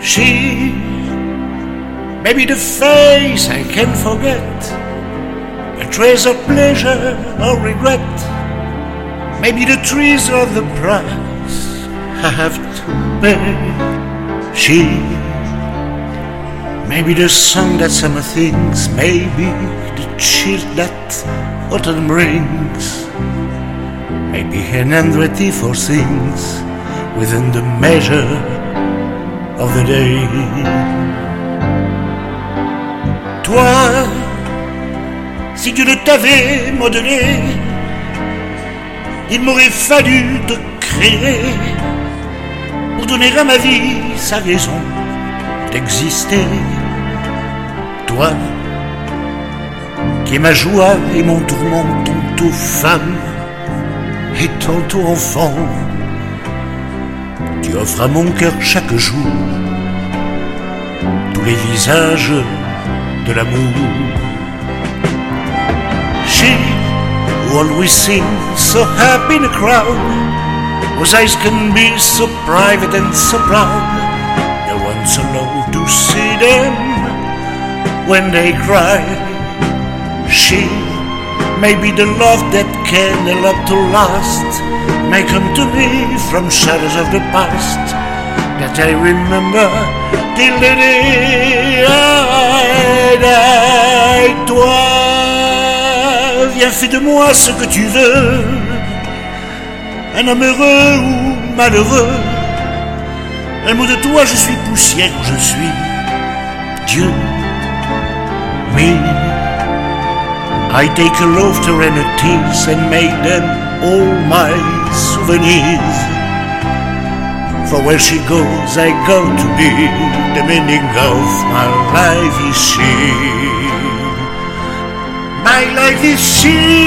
She may be the face I can't forget, a trace of pleasure or regret, maybe the trees or the price I have to pay. She may be the song that summer sings, maybe the chill that autumn brings, maybe an handwriting for things within the measure of the day. Toi, si Dieu ne t'avait modelé, il m'aurait fallu te créer pour donner à ma vie sa raison d'exister. Toi, qui est ma joie et mon tourment, tantôt femme et tantôt enfant, tu offres à mon cœur chaque jour tous les visages de l'amour. She who always seems so happy in a crowd, whose eyes can be so private and so proud, no one's allowed to see them when they cry. She may be the love that can help to last, may come to me from shadows of the past that I remember till the day I die. Toi, viens, fais de moi ce que tu veux, un homme heureux ou malheureux. Un mot de toi, je suis poussière ou je suis Dieu. Me, I take a laughter and a tears and make them all my souvenirs. For where she goes, I go to be. The meaning of my life is she. My life is she.